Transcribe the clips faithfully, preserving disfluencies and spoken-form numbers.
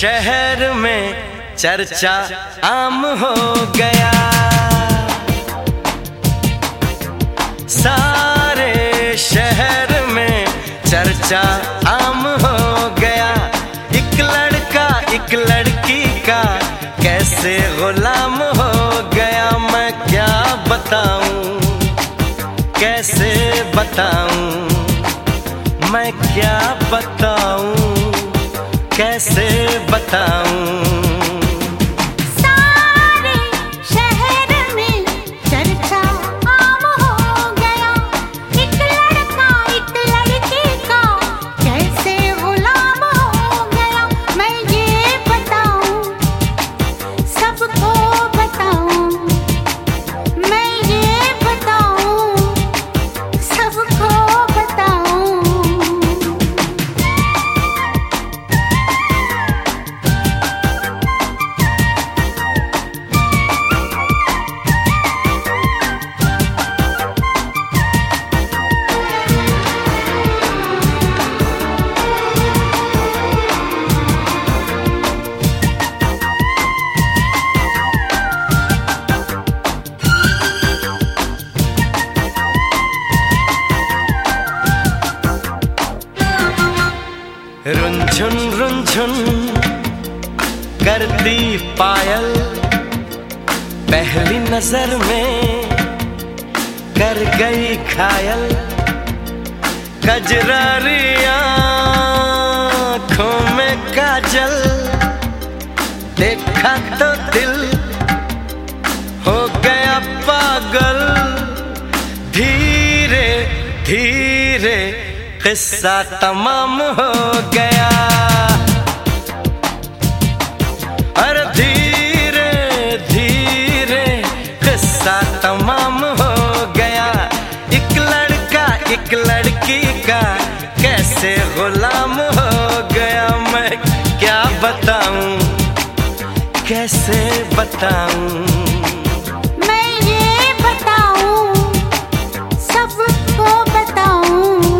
शहर में चर्चा आम हो गया। सारे शहर में चर्चा आम हो गया। एक लड़का एक लड़की का कैसे गुलाम हो गया। मैं क्या बताऊं, कैसे बताऊं, मैं क्या बताऊं, कैसे बताऊं। रुनझुन रुनझुन करती पायल पहली नजर में कर गई घायल। कजरारी आँखों में काजल देखा तो दिल हो गया पागल। धीरे धीरे किस्सा तमाम हो गया। अरे धीरे धीरे किस्सा तमाम हो गया। एक लड़का एक लड़की का कैसे गुलाम हो गया। मैं क्या बताऊं, कैसे बताऊं, मैं ये बताऊं, सबको बताऊं।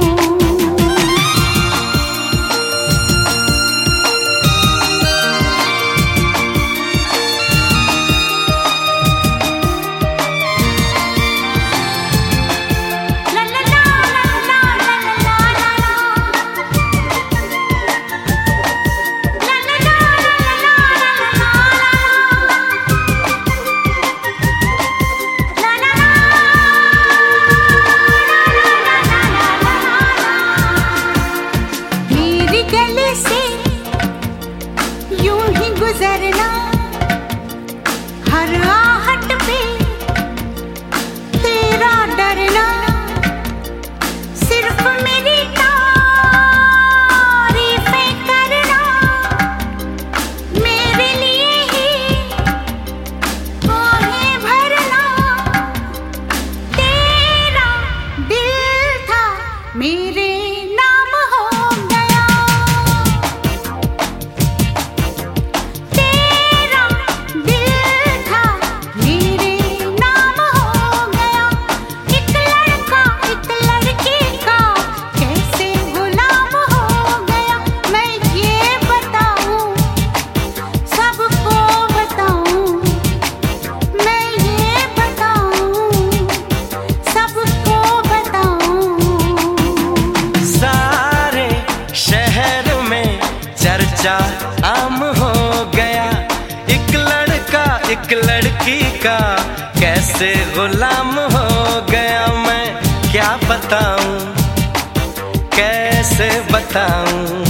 गुजरना हर आहट पे तेरा डरना। सिर्फ मेरी तारीफें करना। मेरे लिए ही आहें भरना। तेरा दिल था मेरे नाम हो गया। चर्चा आम हो गया। एक लड़का एक लड़की का कैसे गुलाम हो गया। मैं क्या बताऊं, कैसे बताऊं।